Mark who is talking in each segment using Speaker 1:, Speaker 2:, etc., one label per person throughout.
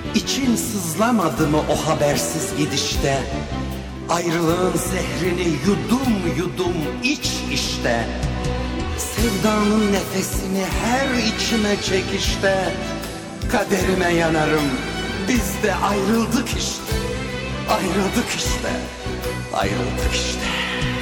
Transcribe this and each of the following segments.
Speaker 1: İçin sızlamadı mı o habersiz gidişte? Ayrılığın zehrini yudum yudum iç işte. Sevdanın nefesini her içime çekişte. Kaderime yanarım, biz de ayrıldık işte. Ayrıldık işte, ayrıldık işte.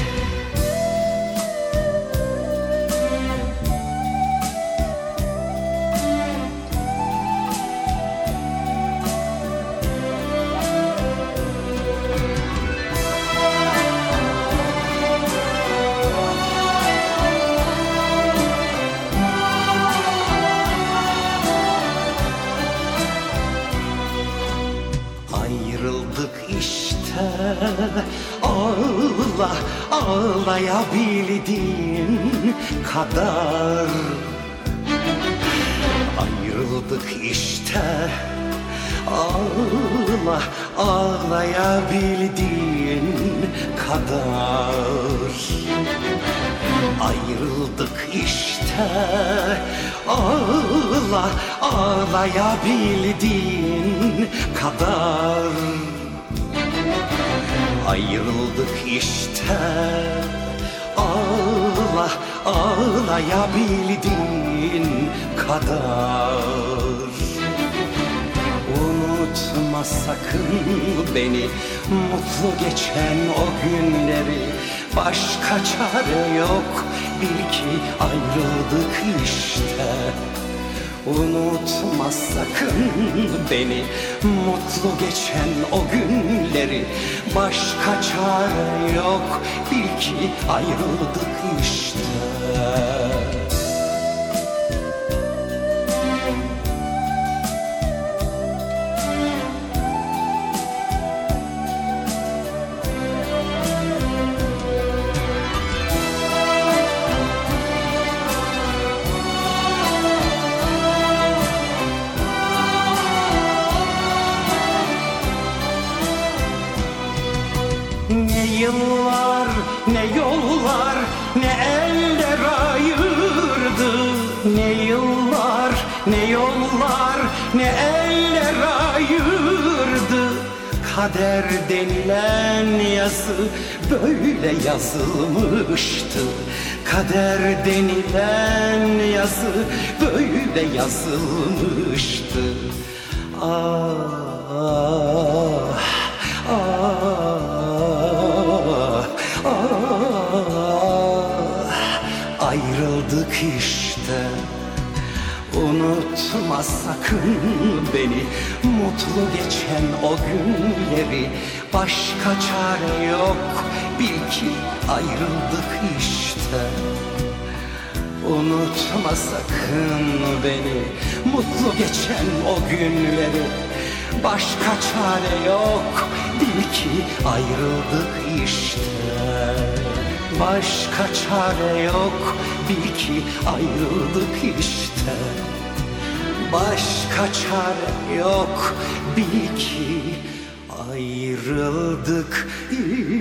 Speaker 1: Ayrıldık işte, ağla, ağlayabildiğin kadar. Ayrıldık işte, ağla, ağlayabildiğin kadar. Ayrıldık işte, ağla, ağlayabildiğin kadar. Ayrıldık işte, ağla, ağlayabildiğin kadar. Unutma sakın beni, mutlu geçen o günleri. Başka çare yok, bil ki ayrıldık işte. Unutma sakın beni, mutlu geçen o günleri. Başka çare yok, bil ki ayrıldık işte. Ne yıllar, ne yollar, ne eller ayırdı. Ne yıllar, ne yollar, ne eller ayırdı. Kader denilen yazı böyle yazılmıştı. Kader denilen yazı böyle yazılmıştı. Ah, ah, ayrıldık işte. Unutma sakın beni, mutlu geçen o günleri. Başka çare yok, bil ki ayrıldık işte. Unutma sakın beni, mutlu geçen o günleri. Başka çare yok, bil ki ayrıldık işte. Başka çare yok, bil ki ayrıldık işte. Başka çare yok, bil ki ayrıldık işte.